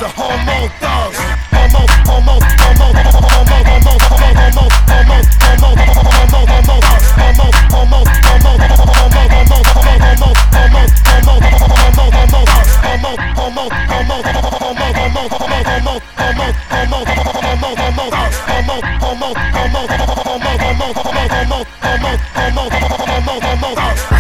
the homo thugs. Homo, homo, homo, homo, homo, homo, homo, homo, homo, homo, homo, homo, homo, homo, homo, homo, homo, homo, homo,